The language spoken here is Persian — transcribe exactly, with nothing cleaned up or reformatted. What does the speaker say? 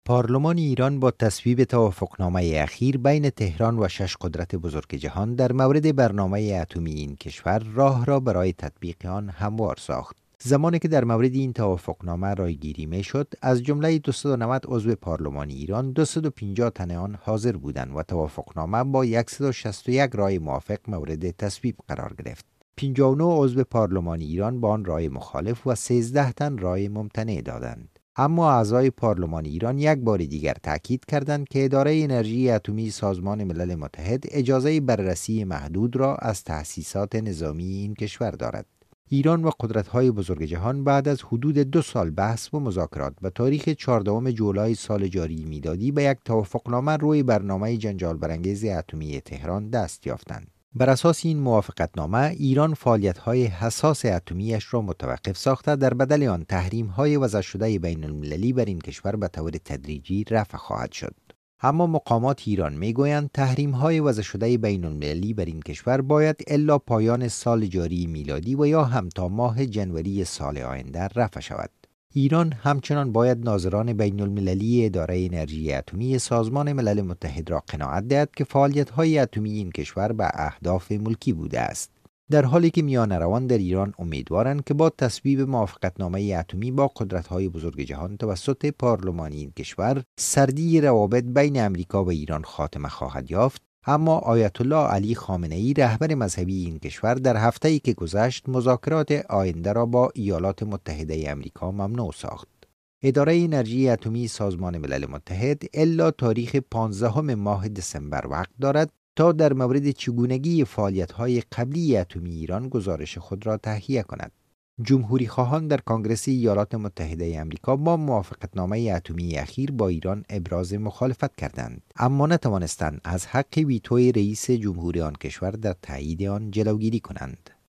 پارلمان ایران با تصویب توافقنامه اخیر بین تهران و شش قدرت بزرگ جهان در مورد برنامه اتمی این کشور راه را برای تطبیق آن هموار ساخت. زمانی که در مورد این توافقنامه رایگیری می شد، از جمله دویست و نود عضو پارلمان ایران دویست و پنجاه تن آن حاضر بودند و توافقنامه با صد و شصت و یک رای موافق مورد تصویب قرار گرفت. پنجاه و نه عضو پارلمان ایران با آن رای مخالف و سیزده تن رای ممتنع دادند. اما اعضای پارلمان ایران یک بار دیگر تاکید کردند که اداره انرژی اتمی سازمان ملل متحد اجازه بررسی محدود را از تأسیسات نظامی این کشور دارد. ایران و قدرت‌های بزرگ جهان بعد از حدود دو سال بحث و مذاکرات به تاریخ چهاردهم جولای سال جاری میلادی به یک توافقنامه روی برنامه جنجال برانگیز اتمی تهران دست یافتند. بر اساس این موافقتنامه ایران فعالیت‌های حساس اتمیش را متوقف ساخته، در بدل آن تحریم‌های وضع شده بین المللی بر این کشور به طور تدریجی رفع خواهد شد. اما مقامات ایران میگویند تحریم‌های وضع شده بین المللی بر این کشور باید الا پایان سال جاری میلادی و یا هم تا ماه جنوری سال آینده رفع شود. ایران همچنان باید ناظران بین المللی اداره انرژی اتمی سازمان ملل متحد را قناعت دهد که فعالیت‌های اتمی این کشور به اهداف ملکی بوده است. در حالی که میان روان در ایران امیدوارند که با تصویب موافقتنامه اتمی با قدرت‌های بزرگ جهان توسط پارلمان این کشور سردی روابط بین امریکا و ایران خاتمه خواهد یافت، اما آیت الله علی خامنه‌ای رهبر مذهبی این کشور در هفته‌ای که گذشت مذاکرات آینده را با ایالات متحده آمریکا ممنوع ساخت. اداره انرژی اتمی سازمان ملل متحد الا تاریخ پانزدهم ماه دسامبر وقت دارد تا در مورد چگونگی فعالیت‌های قبلی اتمی ایران گزارش خود را تهیه کند. جمهوری خواهان در کنگره ایالات متحده آمریکا با موافقتنامه اتمی اخیر با ایران ابراز مخالفت کردند، اما نتوانستند از حق ویتوی رئیس جمهوری آن کشور در تایید آن جلوگیری کنند.